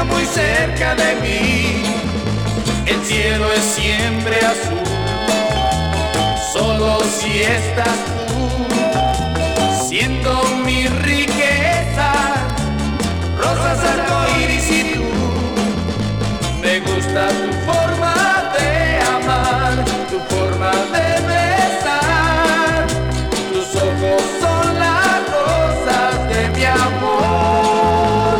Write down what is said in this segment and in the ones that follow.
está muy cerca de mí. El cielo es siempre azul, solo si estás tú. Siento mi riqueza, rosas, arcoíris y tú. Me gusta tu forma de amar, tu forma de besar. Tus ojos son las rosas de mi amor.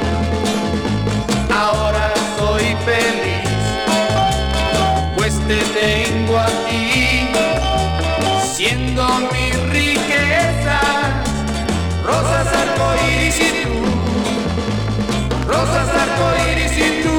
Ahora soy feliz, pues te tengo aquí, siendo mi riqueza. Rosas, arcoíris y tú, rosas, arcoíris y tú.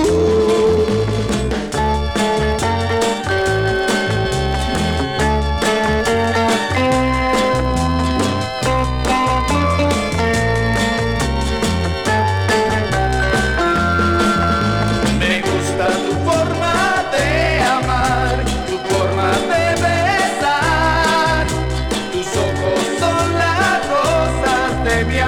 Me gusta tu forma de amar, tu forma de besar. Tus ojos son las rosas de mi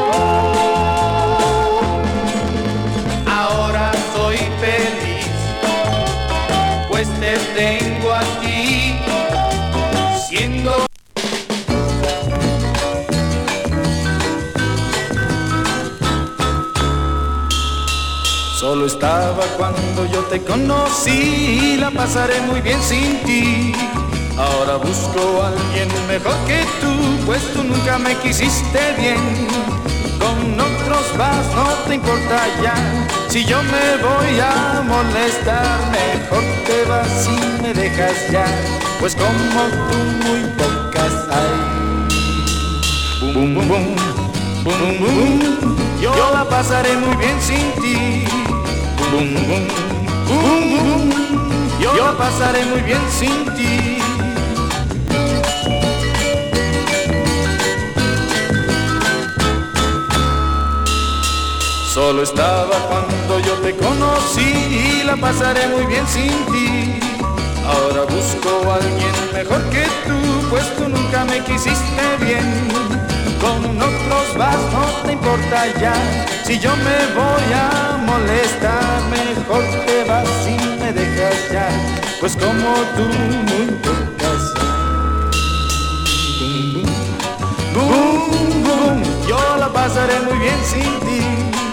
amor. Ahora soy feliz, pues te tengo aquí, siendo. Solo estaba cuando yo te conocí, la pasaré muy bien sin ti. Ahora busco a alguien mejor que tú, pues tú nunca me quisiste bien. Con otros vas, no te importa ya. Si yo me voy a molestar, mejor te vas y me dejas ya, pues como tú muy pocas hay. Bum, bum, bum, bum, bum, bum. Yo la pasaré muy bien sin ti. Bum, bum, bum, bum, bum. Yo la pasaré muy bien sin ti. Solo estaba cuando yo te conocí y la pasaré muy bien sin ti. Ahora busco a alguien mejor que tú, pues tú nunca me quisiste bien. Con otros vas, no te importa ya. Si yo me voy a molestar, mejor te vas y me dejas ya, pues como tú muy pocas hay. Bum, bum, bum, bum. Yo la pasaré muy bien sin ti.